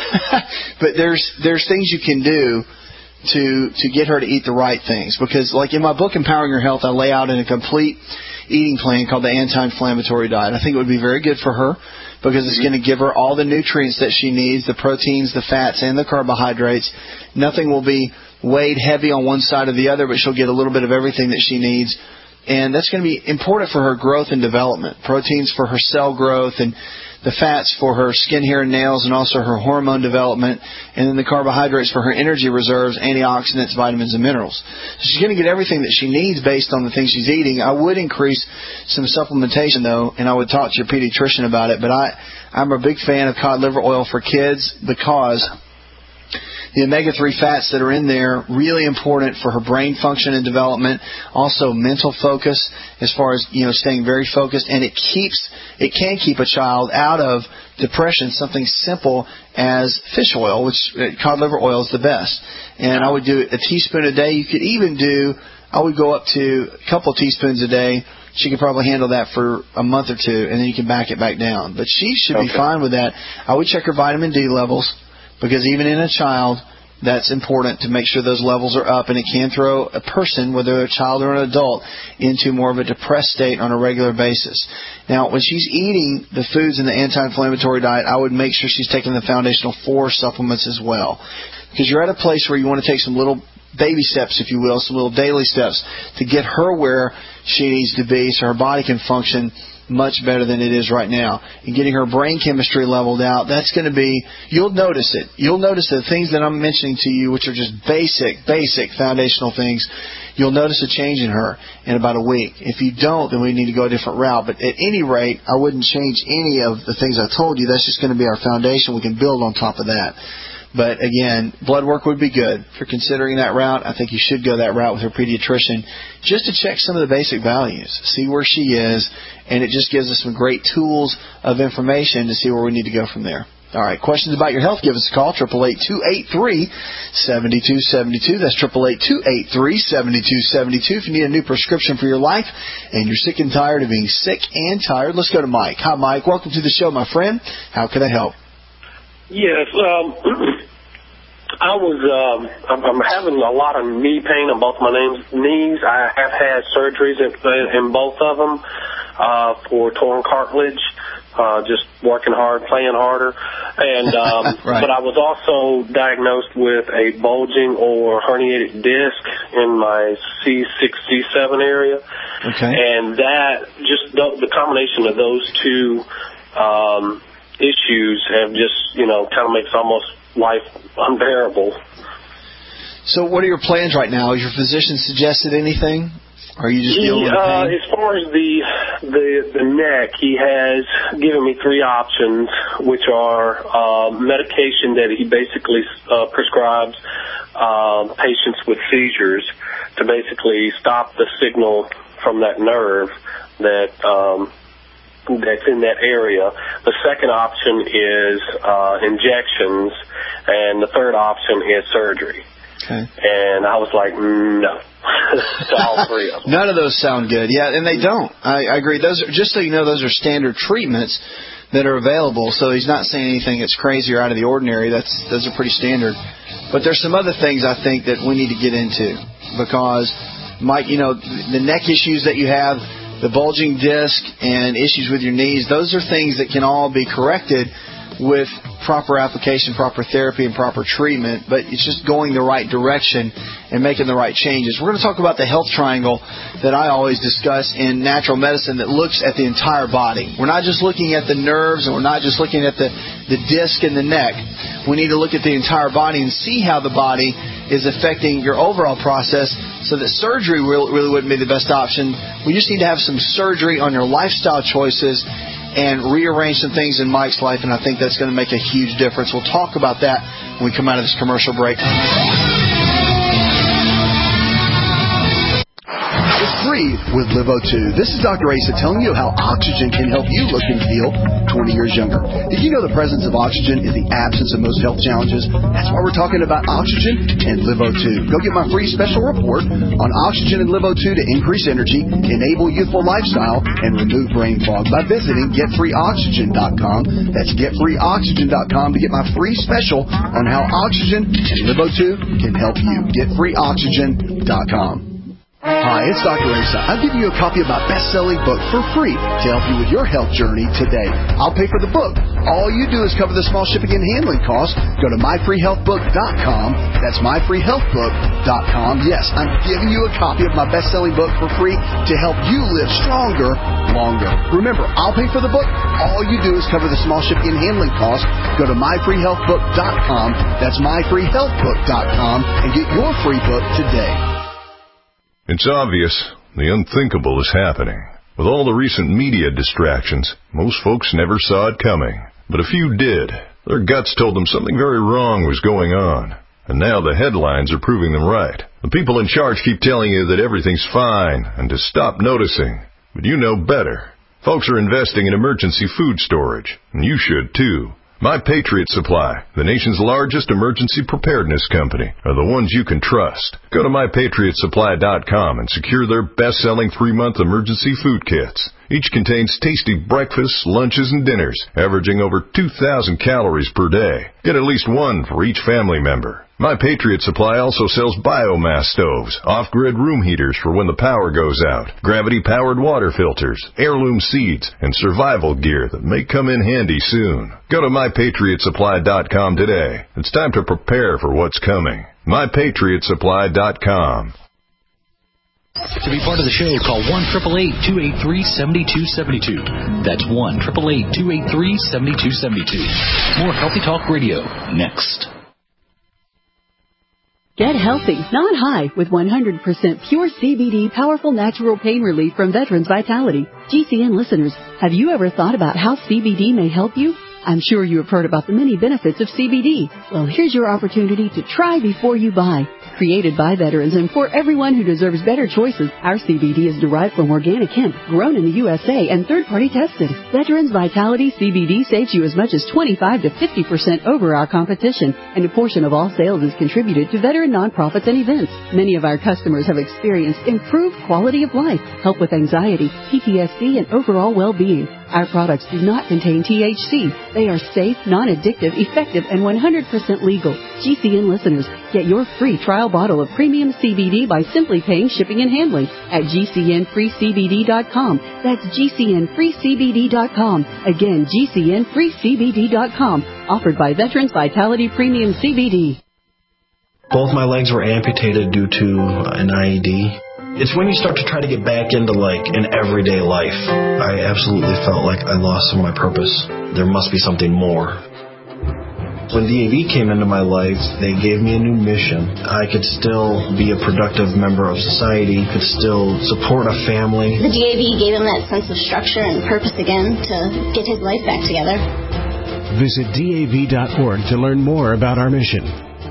but there's there's things you can do to to get her to eat the right things. Because, like in my book, Empowering Your Health, I lay out in a complete eating plan called the anti-inflammatory diet. I think it would be very good for her because it's going to give her all the nutrients that she needs, the proteins, the fats, and the carbohydrates. Nothing will be weighed heavy on one side or the other, but she'll get a little bit of everything that she needs. And that's going to be important for her growth and development. Proteins for her cell growth, and the fats for her skin, hair, and nails, and also her hormone development, and then the carbohydrates for her energy reserves, antioxidants, vitamins, and minerals. So she's going to get everything that she needs based on the things she's eating. I would increase some supplementation, though, and I would talk to your pediatrician about it, but I, I'm a big fan of cod liver oil for kids because the omega three fats that are in there, really important for her brain function and development. Also mental focus as far as, you know, staying very focused. And it keeps, it can keep a child out of depression, something simple as fish oil, which cod liver oil is the best. And I would do a teaspoon a day. You could even do, I would go up to a couple teaspoons a day. She could probably handle that for a month or two, and then you can back it back down. But she should okay. be fine with that. I would check her vitamin D levels, because even in a child, that's important to make sure those levels are up, and it can throw a person, whether they're a child or an adult, into more of a depressed state on a regular basis. Now, when she's eating the foods in the anti-inflammatory diet, I would make sure she's taking the Foundational four supplements as well, because you're at a place where you want to take some little baby steps, if you will, some little daily steps to get her where she needs to be so her body can function much better than it is right now. And getting her brain chemistry leveled out, that's going to be, you'll notice it. You'll notice the things that I'm mentioning to you, which are just basic, basic foundational things, you'll notice a change in her in about a week. If you don't, then we need to go a different route. But at any rate, I wouldn't change any of the things I told you. That's just going to be our foundation. We can build on top of that. But again, blood work would be good. If you're considering that route, I think you should go that route with her pediatrician just to check some of the basic values, see where she is, and it just gives us some great tools of information to see where we need to go from there. All right, questions about your health, give us a call, eight eight eight, two eight three, seven two seven two. That's eight eight eight, two eight three, seven two seven two. If you need a new prescription for your life and you're sick and tired of being sick and tired, let's go to Mike. Hi, Mike. Welcome to the show, my friend. How can I help? Yes, um, I was, um, I'm, I'm having a lot of knee pain on both my names, knees. I have had surgeries in, in both of them uh, for torn cartilage, uh, just working hard, playing harder. And um, right. But I was also diagnosed with a bulging or herniated disc in my C six, C seven area. Okay. And that, just the, the combination of those two um issues have just, you know, kind of makes almost life unbearable. So what are your plans right now? Has your physician suggested anything? Or are you just dealing with uh, pain? As far as the, the the neck, he has given me three options, which are uh, medication that he basically uh, prescribes uh, patients with seizures to basically stop the signal from that nerve that um that's in that area. The second option is uh, injections, and the third option is surgery. Okay. And I was like, no, to all three of them. None of those sound good. Yeah, and they don't. I, I agree. Those are, just so you know, those are standard treatments that are available. So he's not saying anything that's crazy or out of the ordinary. That's those are pretty standard. But there's some other things I think that we need to get into because, Mike, you know, the neck issues that you have, the bulging disc and issues with your knees, those are things that can all be corrected with proper application, proper therapy, and proper treatment, but it's just going the right direction and making the right changes. We're going to talk about the health triangle that I always discuss in natural medicine that looks at the entire body. We're not just looking at the nerves, and we're not just looking at the, the disc and the neck. We need to look at the entire body and see how the body is affecting your overall process so that surgery really, really wouldn't be the best option. We just need to have some surgery on your lifestyle choices and rearrange some things in Mike's life, and I think that's going to make a huge difference. We'll talk about that when we come out of this commercial break. It's free with Livo two. This is Doctor Asa telling you how oxygen can help you look and feel twenty years younger. Did you know the presence of oxygen is the absence of most health challenges? That's why we're talking about oxygen and Livo two. Go get my free special report on oxygen and Livo two to increase energy, enable youthful lifestyle, and remove brain fog by visiting get free oxygen dot com. That's get free oxygen dot com to get my free special on how oxygen and Livo two can help you. get free oxygen dot com. Hi, it's Doctor Asa. I'm giving you a copy of my best-selling book for free to help you with your health journey today. I'll pay for the book. All you do is cover the small shipping and handling costs. Go to my free health book dot com. That's my free health book dot com. Yes, I'm giving you a copy of my best-selling book for free to help you live stronger, longer. Remember, I'll pay for the book. All you do is cover the small shipping and handling costs. Go to my free health book dot com. That's my free health book dot com and get your free book today. It's obvious the unthinkable is happening. With all the recent media distractions, most folks never saw it coming. But a few did. Their guts told them something very wrong was going on. And now the headlines are proving them right. The people in charge keep telling you that everything's fine and to stop noticing. But you know better. Folks are investing in emergency food storage, and you should too. My Patriot Supply, the nation's largest emergency preparedness company, are the ones you can trust. Go to my patriot supply dot com and secure their best-selling three-month emergency food kits. Each contains tasty breakfasts, lunches, and dinners, averaging over two thousand calories per day. Get at least one for each family member. My Patriot Supply also sells biomass stoves, off-grid room heaters for when the power goes out, gravity-powered water filters, heirloom seeds, and survival gear that may come in handy soon. Go to my patriot supply dot com today. It's time to prepare for what's coming. my patriot supply dot com. To be part of the show, call one eight eight eight, two eight three, seven two seven two. That's one eight eight eight, two eight three, seven two seven two. More Healthy Talk Radio next. Get healthy, not high, with one hundred percent pure C B D powerful natural pain relief from Veterans Vitality. G C N listeners, have you ever thought about how C B D may help you? I'm sure you have heard about the many benefits of C B D. Well, here's your opportunity to try before you buy. Created by veterans and for everyone who deserves better choices, our C B D is derived from organic hemp, grown in the U S A and third-party tested. Veterans Vitality C B D saves you as much as twenty-five to fifty percent over our competition, and a portion of all sales is contributed to veteran nonprofits and events. Many of our customers have experienced improved quality of life, help with anxiety, P T S D, and overall well-being. Our products do not contain T H C. They are safe, non-addictive, effective, and one hundred percent legal. G C N listeners, get your free trial bottle of premium C B D by simply paying shipping and handling at G C N free C B D dot com. That's G C N free C B D dot com. Again, G C N free C B D dot com. Offered by Veterans Vitality Premium C B D. Both my legs were amputated due to an I E D. It's when you start to try to get back into, like, an everyday life. I absolutely felt like I lost some of my purpose. There must be something more. When D A V came into my life, they gave me a new mission. I could still be a productive member of society, could still support a family. The D A V gave him that sense of structure and purpose again to get his life back together. Visit D A V dot org to learn more about our mission.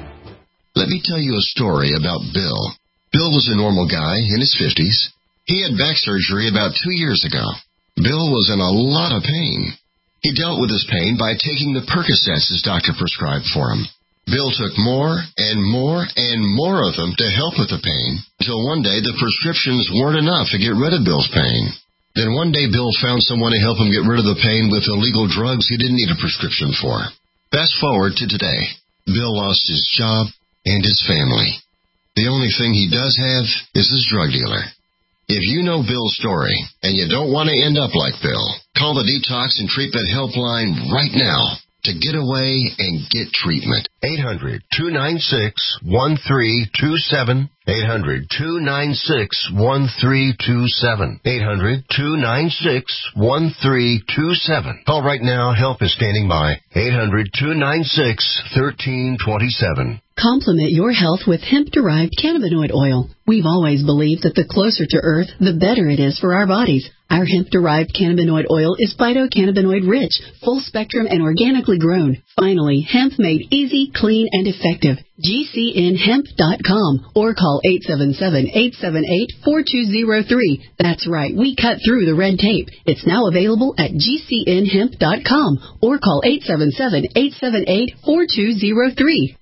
Let me tell you a story about Bill. Bill was a normal guy in his fifties. He had back surgery about two years ago. Bill was in a lot of pain. He dealt with his pain by taking the Percocets his doctor prescribed for him. Bill took more and more and more of them to help with the pain, until one day the prescriptions weren't enough to get rid of Bill's pain. Then one day Bill found someone to help him get rid of the pain with illegal drugs he didn't need a prescription for. Fast forward to today. Bill lost his job and his family. The only thing he does have is his drug dealer. If you know Bill's story and you don't want to end up like Bill, call the Detox and Treatment Helpline right now to get away and get treatment. eight hundred, two nine six, one three two seven. eight hundred, two nine six, one three two seven. eight hundred, two nine six, one three two seven. Call right now. Help is standing by. eight hundred, two nine six, one three two seven. Complement your health with hemp-derived cannabinoid oil. We've always believed that the closer to Earth, the better it is for our bodies. Our hemp-derived cannabinoid oil is phytocannabinoid-rich, full-spectrum, and organically grown. Finally, hemp made easy, clean, and effective. G C N hemp dot com or call eight seven seven, eight seven eight, four two zero three. That's right, we cut through the red tape. It's now available at G C N hemp dot com or call eight seven seven, eight seven eight, four two zero three.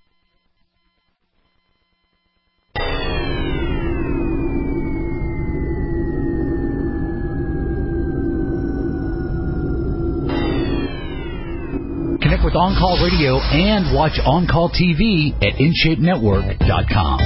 Connect with On Call Radio and watch On Call T V at in shape network dot com.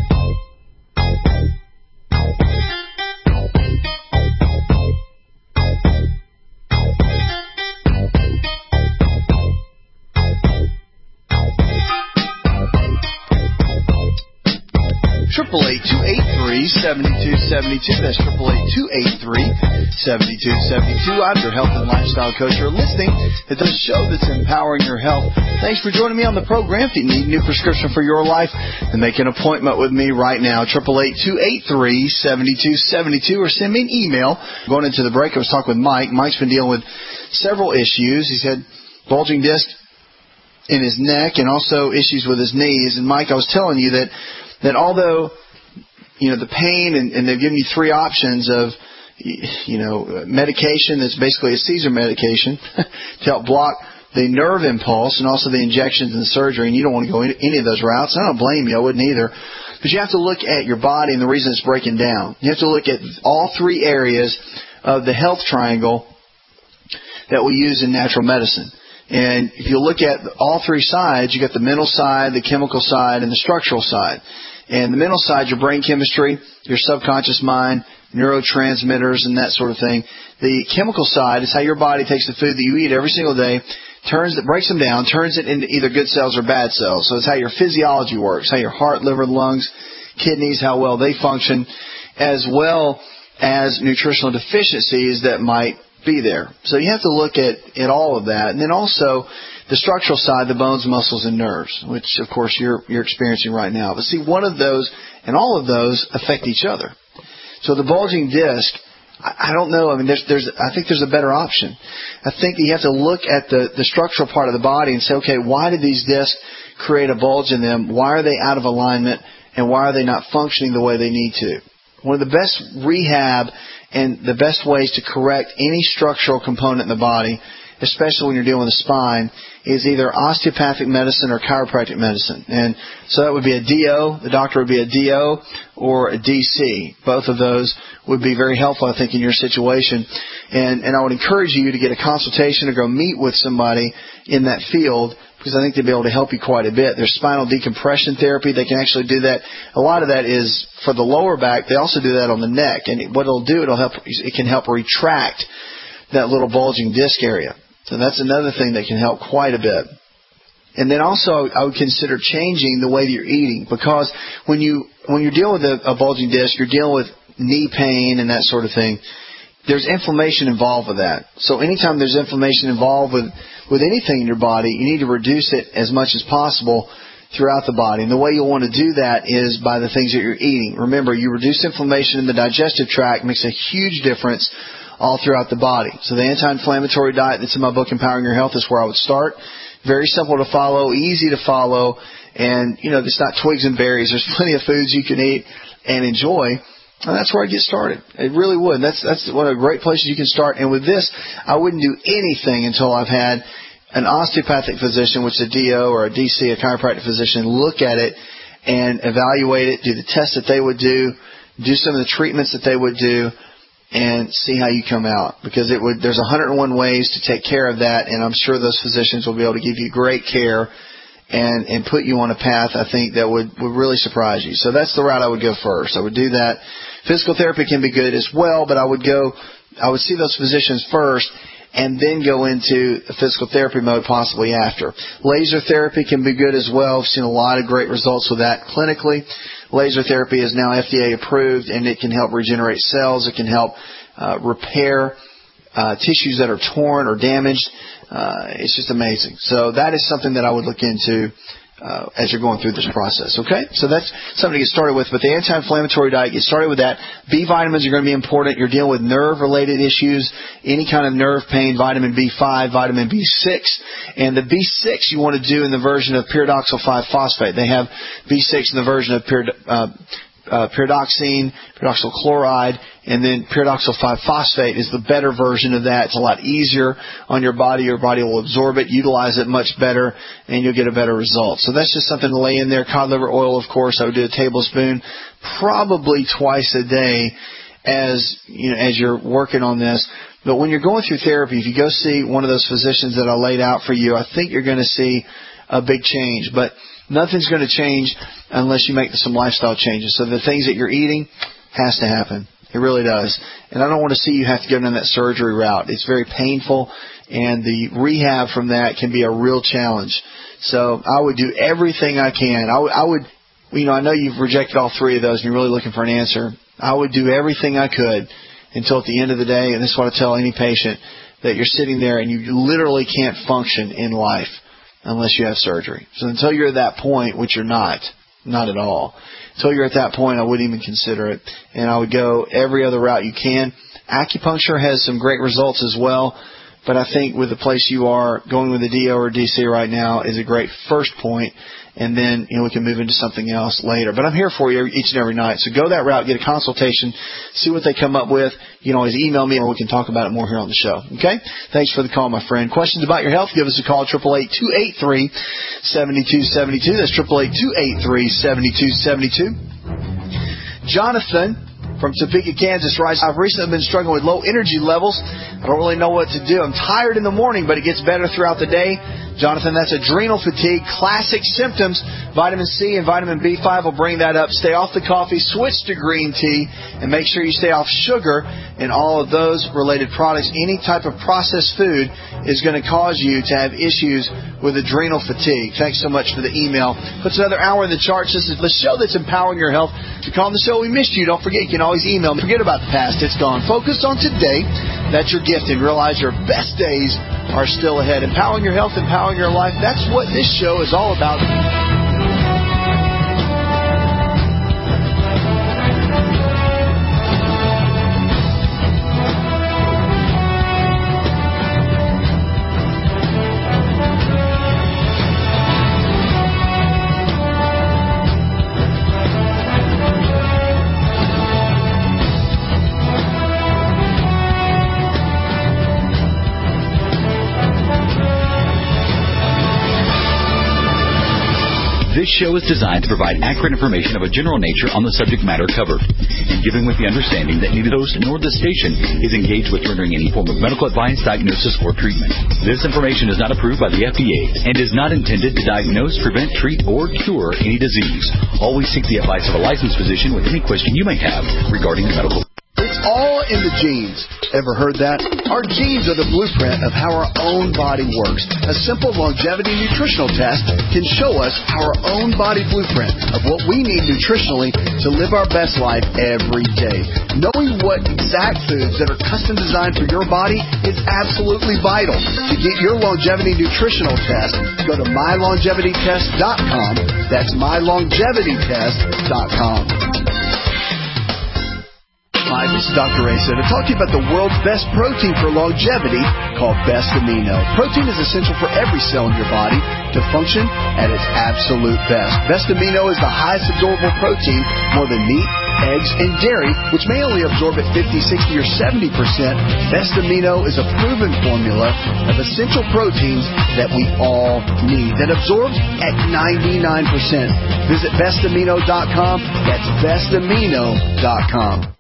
Triple eight two eight three seventy two seventy two. That's triple eight two eight three seventy two seventy two. I'm your health and lifestyle coach. You're listening to the show that's empowering your health. Thanks for joining me on the program. If you need a new prescription for your life, then make an appointment with me right now. Triple eight two eight three seventy two seventy two, or send me an email. Going into the break, I was talking with Mike. Mike's been dealing with several issues. He's had bulging disc in his neck and also issues with his knees. And Mike, I was telling you that. that although, you know, the pain, and, and they've given you three options of, you know, medication that's basically a Caesar medication to help block the nerve impulse and also the injections and the surgery, and you don't want to go any of those routes. I don't blame you. I wouldn't either. But you have to look at your body and the reason it's breaking down. You have to look at all three areas of the health triangle that we use in natural medicine. And if you look at all three sides, you got the mental side, the chemical side, and the structural side. And the mental side, your brain chemistry, your subconscious mind, neurotransmitters, and that sort of thing. The chemical side is how your body takes the food that you eat every single day, turns it, breaks them down, turns it into either good cells or bad cells. So it's how your physiology works, how your heart, liver, lungs, kidneys, how well they function, as well as nutritional deficiencies that might be there. So you have to look at, at all of that. And then also the structural side, the bones, muscles, and nerves, which, of course, you're you're experiencing right now. But see, one of those and all of those affect each other. So the bulging disc, I, I don't know. I mean, there's there's I think there's a better option. I think that you have to look at the, the structural part of the body and say, okay, why did these discs create a bulge in them? Why are they out of alignment? And why are they not functioning the way they need to? One of the best rehab and the best ways to correct any structural component in the body, especially when you're dealing with the spine, is either osteopathic medicine or chiropractic medicine. And so that would be a D O. The doctor would be a D O or a D C. Both of those would be very helpful, I think, in your situation. And, and I would encourage you to get a consultation or go meet with somebody in that field, because I think they'll be able to help you quite a bit. There's spinal decompression therapy. They can actually do that. A lot of that is for the lower back. They also do that on the neck. And what it'll do, it'll help, it can help retract that little bulging disc area. So that's another thing that can help quite a bit. And then also I would consider changing the way that you're eating, because when, you, when you're dealing with a, a bulging disc, you're dealing with knee pain and that sort of thing. There's inflammation involved with that. So anytime there's inflammation involved with, with anything in your body, you need to reduce it as much as possible throughout the body. And the way you'll want to do that is by the things that you're eating. Remember, you reduce inflammation in the digestive tract, makes a huge difference all throughout the body. So the anti-inflammatory diet that's in my book, Empowering Your Health, is where I would start. Very simple to follow, easy to follow, and, you know, it's not twigs and berries. There's plenty of foods you can eat and enjoy, and that's where I get started. It really would. That's that's one of the great places you can start. And with this, I wouldn't do anything until I've had an osteopathic physician, which is a D O or a D C, a chiropractic physician, look at it and evaluate it, do the tests that they would do, do some of the treatments that they would do, and see how you come out. Because it would, there's one hundred one ways to take care of that, and I'm sure those physicians will be able to give you great care and, and put you on a path, I think, that would, would really surprise you. So that's the route I would go first. I would do that. Physical therapy can be good as well, but I would go, I would see those physicians first and then go into a physical therapy mode possibly after. Laser therapy can be good as well. I've seen a lot of great results with that clinically. Laser therapy is now F D A approved, and it can help regenerate cells. It can help uh, repair uh, tissues that are torn or damaged. Uh, it's just amazing. So that is something that I would look into uh, as you're going through this process. Okay, so that's something to get started with. But the anti-inflammatory diet, get started with that. B vitamins are going to be important. You're dealing with nerve-related issues, any kind of nerve pain. Vitamin B five, vitamin B six, and the B six you want to do in the version of pyridoxal five phosphate. They have B six in the version of pyrid- uh, Uh, pyridoxine, pyridoxal chloride, and then pyridoxal five phosphate is the better version of that. It's a lot easier on your body. Your body will absorb it, utilize it much better, and you'll get a better result. So that's just something to lay in there. Cod liver oil, of course, I would do a tablespoon probably twice a day as you know as you're working on this. But when you're going through therapy, if you go see one of those physicians that I laid out for you, I think you're going to see a big change. But nothing's going to change unless you make some lifestyle changes. So the things that you're eating has to happen. It really does. And I don't want to see you have to go down that surgery route. It's very painful, and the rehab from that can be a real challenge. So I would do everything I can. I would, I would, you know, I know you've rejected all three of those and you're really looking for an answer. I would do everything I could until at the end of the day, and this is what I tell any patient, that you're sitting there and you literally can't function in life unless you have surgery. So until you're at that point, which you're not, not at all, until you're at that point, I wouldn't even consider it. And I would go every other route you can. Acupuncture has some great results as well, but I think with the place you are, going with the D O or D C right now is a great first point. And then, you know, we can move into something else later. But I'm here for you each and every night. So go that route, get a consultation, see what they come up with. You can always email me or we can talk about it more here on the show. Okay? Thanks for the call, my friend. Questions about your health, give us a call, eight eight eight, two eight three, seven two seven two. That's eight eight eight, two eight three, seven two seven two. Jonathan from Topeka, Kansas writes, I've recently been struggling with low energy levels. I don't really know what to do. I'm tired in the morning, but it gets better throughout the day. Jonathan, that's adrenal fatigue, classic symptoms. Vitamin C and vitamin B five will bring that up. Stay off the coffee, switch to green tea, and make sure you stay off sugar and all of those related products. Any type of processed food is going to cause you to have issues with adrenal fatigue. Thanks so much for the email. Puts another hour in the charts. This is the show that's empowering your health. To call the show, we missed you. Don't forget, you can always email me. Forget about the past. It's gone. Focus on today. That's your gift, and realize your best days are still ahead. Empowering your health, empowering your life. That's what this show is all about. This show is designed to provide accurate information of a general nature on the subject matter covered, and given with the understanding that neither the host nor the station is engaged with rendering any form of medical advice, diagnosis, or treatment. This information is not approved by the F D A and is not intended to diagnose, prevent, treat, or cure any disease. Always seek the advice of a licensed physician with any question you may have regarding medical. It's all in the genes. Ever heard that? Our genes are the blueprint of how our own body works. A simple longevity nutritional test can show us our own body blueprint of what we need nutritionally to live our best life every day. Knowing what exact foods that are custom designed for your body is absolutely vital. To get your longevity nutritional test, go to my longevity test dot com. That's my longevity test dot com. Hi, this is Doctor Asa to talk to you about the world's best protein for longevity called Best Amino. Protein is essential for every cell in your body to function at its absolute best. Best Amino is the highest absorbable protein, more than meat, eggs, and dairy, which may only absorb at fifty, sixty, or seventy percent. Best Amino is a proven formula of essential proteins that we all need that absorbs at ninety-nine percent. Visit best amino dot com. That's best amino dot com.